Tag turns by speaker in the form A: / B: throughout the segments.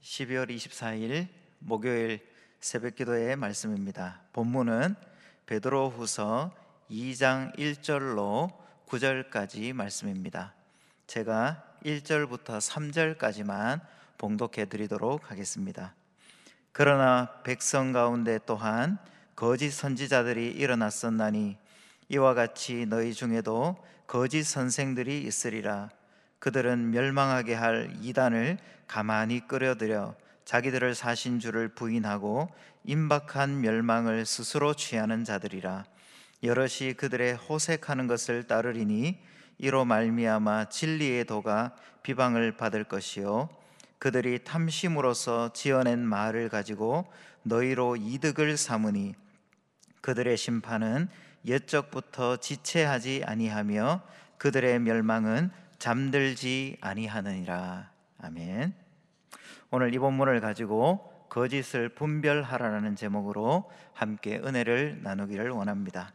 A: 12월 24일 목요일 새벽기도의 말씀입니다. 본문은 베드로후서 2장 1절로 9절까지 말씀입니다. 제가 1절부터 3절까지만 봉독해 드리도록 하겠습니다. 그러나 백성 가운데 또한 거짓 선지자들이 일어났었나니 이와 같이 너희 중에도 거짓 선생들이 있으리라. 그들은 멸망하게 할 이단을 가만히 끌어들여 자기들을 사신 줄을 부인하고 임박한 멸망을 스스로 취하는 자들이라. 여럿이 그들의 호색하는 것을 따르리니 이로 말미암아 진리의 도가 비방을 받을 것이요 그들이 탐심으로써 지어낸 말을 가지고 너희로 이득을 삼으니 그들의 심판은 옛적부터 지체하지 아니하며 그들의 멸망은 잠들지 아니하느니라. 아멘. 오늘 이 본문을 가지고 거짓을 분별하라는 제목으로 함께 은혜를 나누기를 원합니다.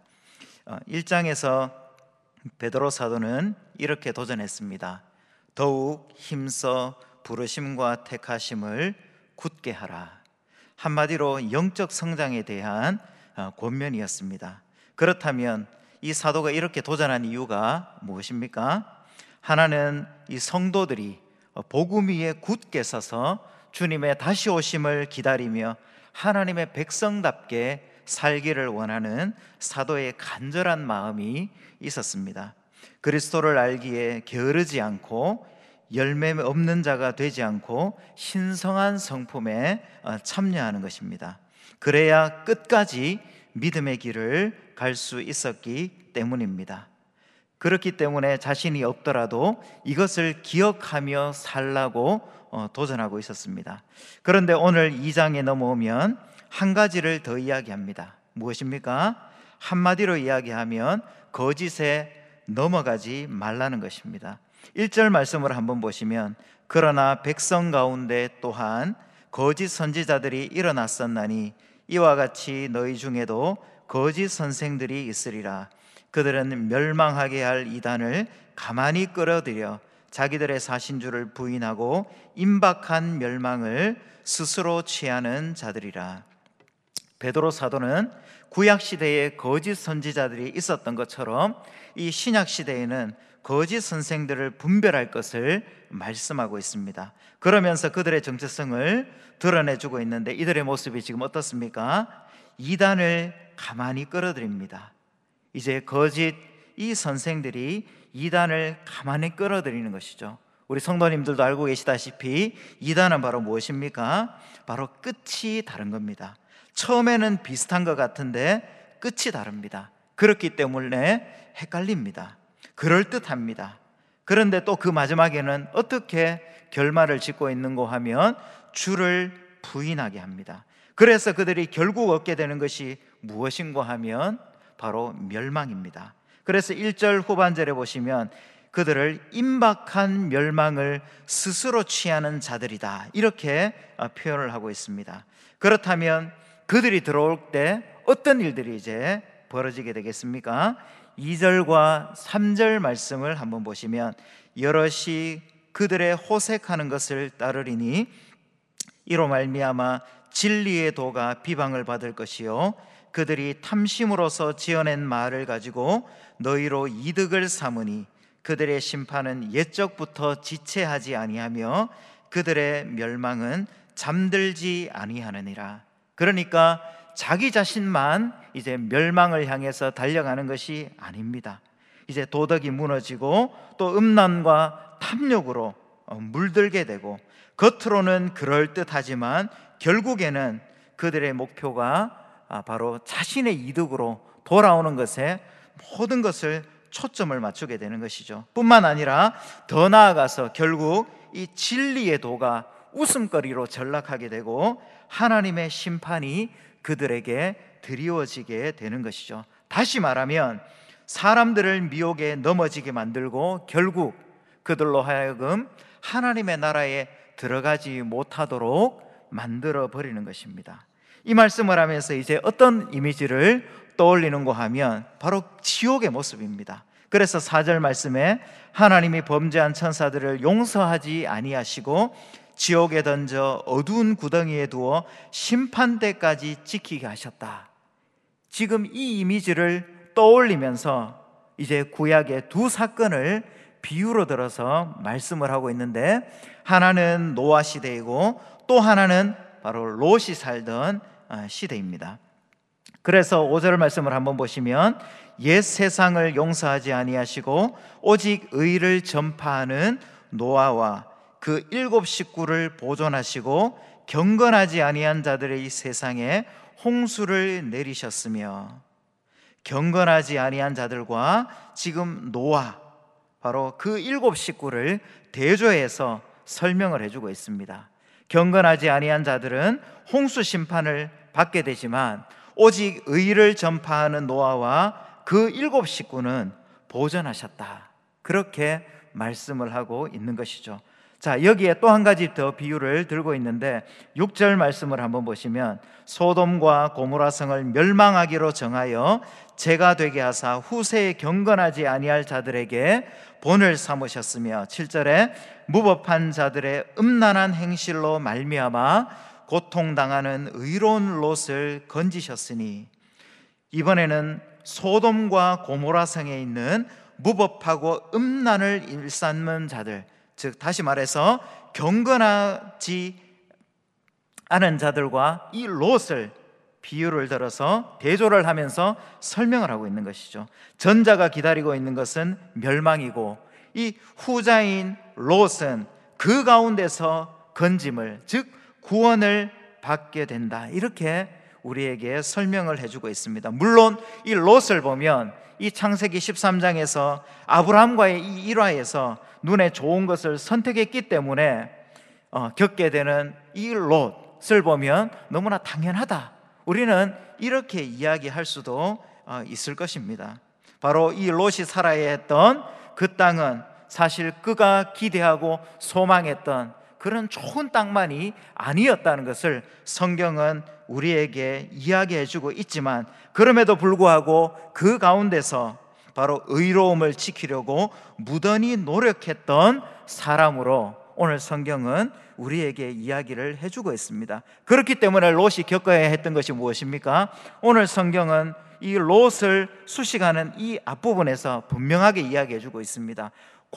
A: 1장에서 베드로 사도는 이렇게 도전했습니다. 더욱 힘써 부르심과 택하심을 굳게 하라. 한마디로 영적 성장에 대한 권면이었습니다. 그렇다면 이 사도가 이렇게 도전한 이유가 무엇입니까? 하나는 이 성도들이 복음 위에 굳게 서서 주님의 다시 오심을 기다리며 하나님의 백성답게 살기를 원하는 사도의 간절한 마음이 있었습니다. 그리스도를 알기에 게으르지 않고 열매 없는 자가 되지 않고 신성한 성품에 참여하는 것입니다. 그래야 끝까지 믿음의 길을 갈 수 있었기 때문입니다. 그렇기 때문에 자신이 없더라도 이것을 기억하며 살라고 도전하고 있었습니다. 그런데 오늘 2장에 넘어오면 한 가지를 더 이야기합니다. 무엇입니까? 한마디로 이야기하면 거짓에 넘어가지 말라는 것입니다. 1절 말씀을 한번 보시면 그러나 백성 가운데 또한 거짓 선지자들이 일어났었나니 이와 같이 너희 중에도 거짓 선생들이 있으리라. 그들은 멸망하게 할 이단을 가만히 끌어들여 자기들의 사신 줄을 부인하고 임박한 멸망을 스스로 취하는 자들이라. 베드로 사도는 구약 시대에 거짓 선지자들이 있었던 것처럼 이 신약 시대에는 거짓 선생들을 분별할 것을 말씀하고 있습니다. 그러면서 그들의 정체성을 드러내주고 있는데 이들의 모습이 지금 어떻습니까? 이단을 가만히 끌어들입니다. 이제 거짓 이 선생들이 이단을 가만히 끌어들이는 것이죠. 우리 성도님들도 알고 계시다시피 이단은 바로 무엇입니까? 바로 끝이 다른 겁니다. 처음에는 비슷한 것 같은데 끝이 다릅니다. 그렇기 때문에 헷갈립니다. 그럴듯합니다. 그런데 또 그 마지막에는 어떻게 결말을 짓고 있는고 하면 주를 부인하게 합니다. 그래서 그들이 결국 얻게 되는 것이 무엇인고 하면 바로 멸망입니다. 그래서 1절 후반절에 보시면 그들을 임박한 멸망을 스스로 취하는 자들이다 이렇게 표현을 하고 있습니다. 그렇다면 그들이 들어올 때 어떤 일들이 이제 벌어지게 되겠습니까? 2절과 3절 말씀을 한번 보시면 여럿이 그들의 호색하는 것을 따르리니 이로 말미암아 진리의 도가 비방을 받을 것이요 그들이 탐심으로서 지어낸 말을 가지고 너희로 이득을 삼으니 그들의 심판은 옛적부터 지체하지 아니하며 그들의 멸망은 잠들지 아니하느니라. 그러니까 자기 자신만 이제 멸망을 향해서 달려가는 것이 아닙니다. 이제 도덕이 무너지고 또 음란과 탐욕으로 물들게 되고 겉으로는 그럴듯하지만 결국에는 그들의 목표가 바로 자신의 이득으로 돌아오는 것에 모든 것을 초점을 맞추게 되는 것이죠. 뿐만 아니라 더 나아가서 결국 이 진리의 도가 웃음거리로 전락하게 되고 하나님의 심판이 그들에게 드리워지게 되는 것이죠. 다시 말하면 사람들을 미혹에 넘어지게 만들고 결국 그들로 하여금 하나님의 나라에 들어가지 못하도록 만들어 버리는 것입니다. 이 말씀을 하면서 이제 어떤 이미지를 떠올리는가 하면 바로 지옥의 모습입니다. 그래서 4절 말씀에 하나님이 범죄한 천사들을 용서하지 아니하시고 지옥에 던져 어두운 구덩이에 두어 심판대까지 지키게 하셨다. 지금 이 이미지를 떠올리면서 이제 구약의 두 사건을 비유로 들어서 말씀을 하고 있는데, 하나는 노아 시대이고 또 하나는 바로 롯이 살던 시대입니다. 그래서 5절 말씀을 한번 보시면, 옛 세상을 용서하지 아니하시고 오직 의를 전파하는 노아와 그 7 식구를 보존하시고 경건하지 아니한 자들의 이 세상에 홍수를 내리셨으며, 경건하지 아니한 자들과 지금 노아, 바로 그 7 식구를 대조해서 설명을 해주고 있습니다. 경건하지 아니한 자들은 홍수 심판을 받게 되지만 오직 의를 전파하는 노아와 그 7 식구는 보존하셨다. 그렇게 말씀을 하고 있는 것이죠. 자, 여기에 또 한 가지 더 비유를 들고 있는데 6절 말씀을 한번 보시면, 소돔과 고모라 성을 멸망하기로 정하여 재가 되게 하사 후세에 경건하지 아니할 자들에게 본을 삼으셨으며, 7절에 무법한 자들의 음란한 행실로 말미암아 고통당하는 의로운 롯을 건지셨으니, 이번에는 소돔과 고모라 성에 있는 무법하고 음란을 일삼는 자들, 즉 다시 말해서 경건하지 않은 자들과 이 롯을 비유를 들어서 대조를 하면서 설명을 하고 있는 것이죠. 전자가 기다리고 있는 것은 멸망이고, 이 후자인 롯은 그 가운데서 건짐을, 즉 구원을 받게 된다. 이렇게 우리에게 설명을 해주고 있습니다. 물론 이 롯을 보면 이 창세기 13장에서 아브라함과의 이 일화에서 눈에 좋은 것을 선택했기 때문에 겪게 되는 이 롯을 보면 너무나 당연하다, 우리는 이렇게 이야기할 수도 있을 것입니다. 바로 이 롯이 살아야 했던 그 땅은 사실 그가 기대하고 소망했던 그런 좋은 땅만이 아니었다는 것을 성경은 우리에게 이야기해주고 있지만, 그럼에도 불구하고 그 가운데서 바로 의로움을 지키려고 무던히 노력했던 사람으로 오늘 성경은 우리에게 이야기를 해주고 있습니다. 그렇기 때문에 롯이 겪어야 했던 것이 무엇입니까? 오늘 성경은 이 롯을 수식하는 이 앞부분에서 분명하게 이야기해주고 있습니다.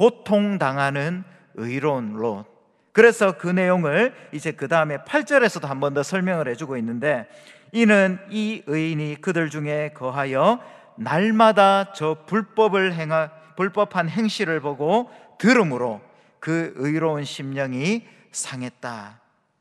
A: 고통당하는 의로운 롯. 그래서 그 내용을 이제 그 다음에 8절에서도 한 번 더 설명을 해주고 있는데, 이는 이 의인이 그들 중에 거하여 날마다 저 불법한 행실을 보고 들음으로 그 의로운 심령이 상했다.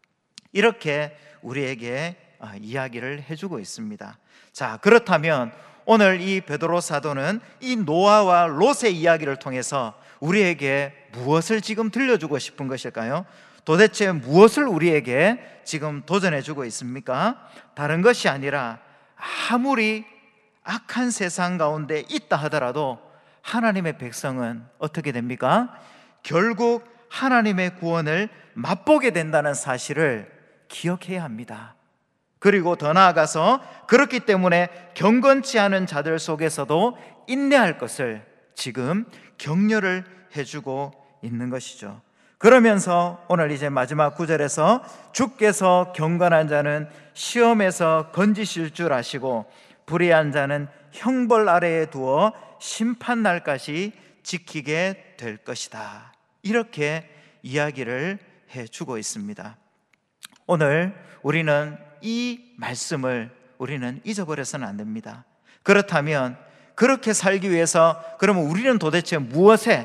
A: 이렇게 우리에게 이야기를 해주고 있습니다. 자, 그렇다면 오늘 이 베드로 사도는 이 노아와 롯의 이야기를 통해서 우리에게 무엇을 지금 들려주고 싶은 것일까요? 도대체 무엇을 우리에게 지금 도전해주고 있습니까? 다른 것이 아니라, 아무리 악한 세상 가운데 있다 하더라도 하나님의 백성은 어떻게 됩니까? 결국 하나님의 구원을 맛보게 된다는 사실을 기억해야 합니다. 그리고 더 나아가서 그렇기 때문에 경건치 않은 자들 속에서도 인내할 것을 지금 격려를 해주고 있는 것이죠. 그러면서 오늘 이제 마지막 9절에서 주께서 경건한 자는 시험에서 건지실 줄 아시고 불의한 자는 형벌 아래에 두어 심판날까지 지키게 될 것이다. 이렇게 이야기를 해주고 있습니다. 오늘 우리는 이 말씀을 우리는 잊어버려서는 안 됩니다. 그렇다면 그렇게 살기 위해서 그러면 우리는 도대체 무엇에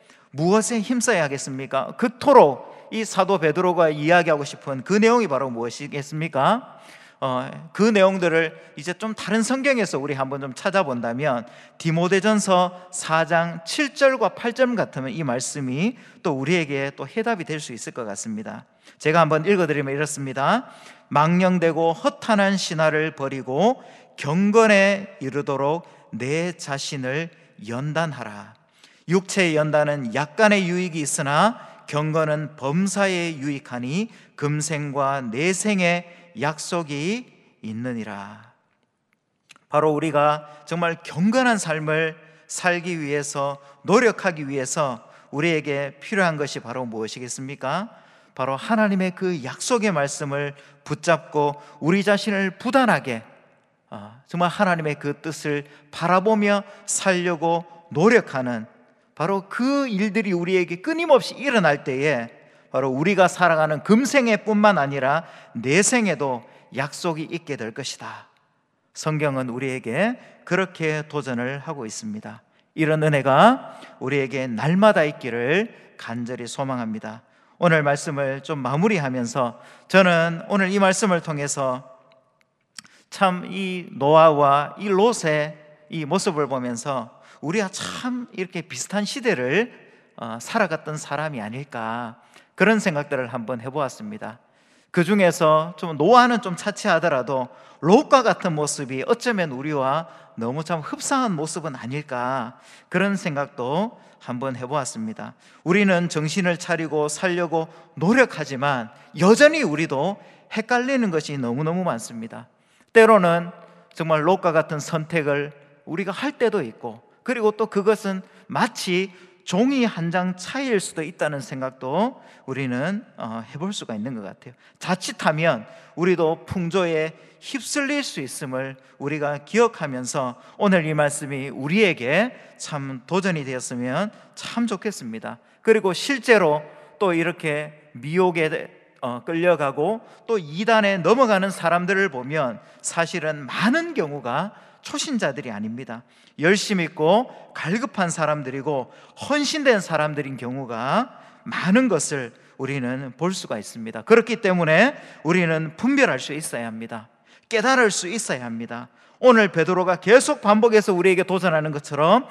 A: 힘써야 하겠습니까? 그토록 이 사도 베드로가 이야기하고 싶은 그 내용이 바로 무엇이겠습니까? 그 내용들을 이제 좀 다른 성경에서 우리 한번 좀 찾아본다면 디모데전서 4장 7절과 8절 같으면 이 말씀이 또 우리에게 또 해답이 될 수 있을 것 같습니다. 제가 한번 읽어드리면 이렇습니다. 망령되고 허탄한 신화를 버리고 경건에 이르도록 내 자신을 연단하라. 육체의 연단은 약간의 유익이 있으나 경건은 범사에 유익하니 금생과 내생의 약속이 있느니라. 바로 우리가 정말 경건한 삶을 살기 위해서, 노력하기 위해서 우리에게 필요한 것이 바로 무엇이겠습니까? 바로 하나님의 그 약속의 말씀을 붙잡고 우리 자신을 부단하게 정말 하나님의 그 뜻을 바라보며 살려고 노력하는 바로 그 일들이 우리에게 끊임없이 일어날 때에 바로 우리가 살아가는 금생애 뿐만 아니라 내생에도 약속이 있게 될 것이다. 성경은 우리에게 그렇게 도전을 하고 있습니다. 이런 은혜가 우리에게 날마다 있기를 간절히 소망합니다. 오늘 말씀을 좀 마무리하면서 저는 오늘 이 말씀을 통해서 참 이 노아와 이 롯의 이 모습을 보면서 우리가 참 이렇게 비슷한 시대를 살아갔던 사람이 아닐까, 그런 생각들을 한번 해보았습니다. 그 중에서 좀 노아는 좀 차치하더라도 롯과 같은 모습이 어쩌면 우리와 너무 참 흡사한 모습은 아닐까, 그런 생각도 한번 해보았습니다. 우리는 정신을 차리고 살려고 노력하지만 여전히 우리도 헷갈리는 것이 너무너무 많습니다. 때로는 정말 롯과 같은 선택을 우리가 할 때도 있고, 그리고 또 그것은 마치 종이 한 장 차이일 수도 있다는 생각도 우리는 해볼 수가 있는 것 같아요. 자칫하면 우리도 풍조에 휩쓸릴 수 있음을 우리가 기억하면서 오늘 이 말씀이 우리에게 참 도전이 되었으면 참 좋겠습니다. 그리고 실제로 또 이렇게 미혹에 끌려가고 또 이단에 넘어가는 사람들을 보면 사실은 많은 경우가 초신자들이 아닙니다. 열심 있고 갈급한 사람들이고 헌신된 사람들인 경우가 많은 것을 우리는 볼 수가 있습니다. 그렇기 때문에 우리는 분별할 수 있어야 합니다. 깨달을 수 있어야 합니다. 오늘 베드로가 계속 반복해서 우리에게 도전하는 것처럼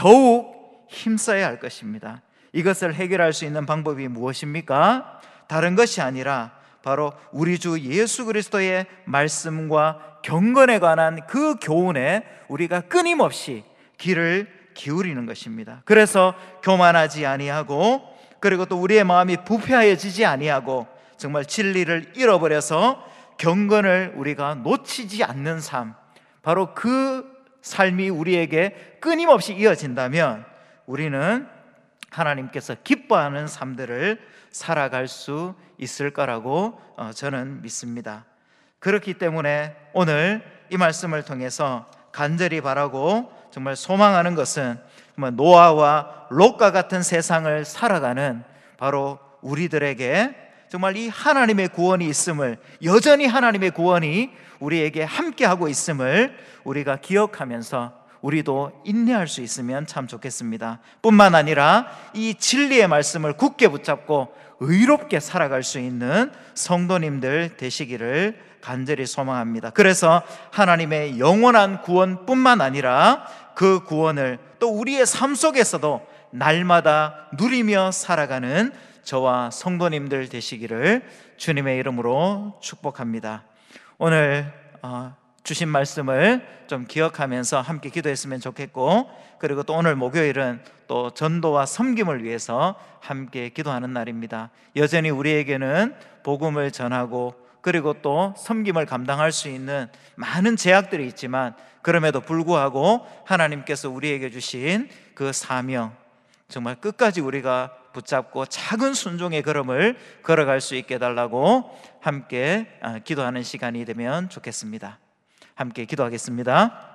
A: 더욱 힘써야 할 것입니다. 이것을 해결할 수 있는 방법이 무엇입니까? 다른 것이 아니라 바로 우리 주 예수 그리스도의 말씀과 경건에 관한 그 교훈에 우리가 끊임없이 귀를 기울이는 것입니다. 그래서 교만하지 아니하고, 그리고 또 우리의 마음이 부패하여지지 아니하고, 정말 진리를 잃어버려서 경건을 우리가 놓치지 않는 삶, 바로 그 삶이 우리에게 끊임없이 이어진다면 우리는 하나님께서 기뻐하는 삶들을 살아갈 수 있을 거라고 저는 믿습니다. 그렇기 때문에 오늘 이 말씀을 통해서 간절히 바라고 정말 소망하는 것은 정말 노아와 롯과 같은 세상을 살아가는 바로 우리들에게 정말 이 하나님의 구원이 있음을, 여전히 하나님의 구원이 우리에게 함께하고 있음을 우리가 기억하면서 우리도 인내할 수 있으면 참 좋겠습니다. 뿐만 아니라 이 진리의 말씀을 굳게 붙잡고 의롭게 살아갈 수 있는 성도님들 되시기를 간절히 소망합니다. 그래서 하나님의 영원한 구원뿐만 아니라 그 구원을 또 우리의 삶 속에서도 날마다 누리며 살아가는 저와 성도님들 되시기를 주님의 이름으로 축복합니다. 오늘 주신 말씀을 좀 기억하면서 함께 기도했으면 좋겠고, 그리고 또 오늘 목요일은 또 전도와 섬김을 위해서 함께 기도하는 날입니다. 여전히 우리에게는 복음을 전하고 그리고 또 섬김을 감당할 수 있는 많은 제약들이 있지만, 그럼에도 불구하고 하나님께서 우리에게 주신 그 사명, 정말 끝까지 우리가 붙잡고 작은 순종의 걸음을 걸어갈 수 있게 해달라고 함께 기도하는 시간이 되면 좋겠습니다. 함께 기도하겠습니다.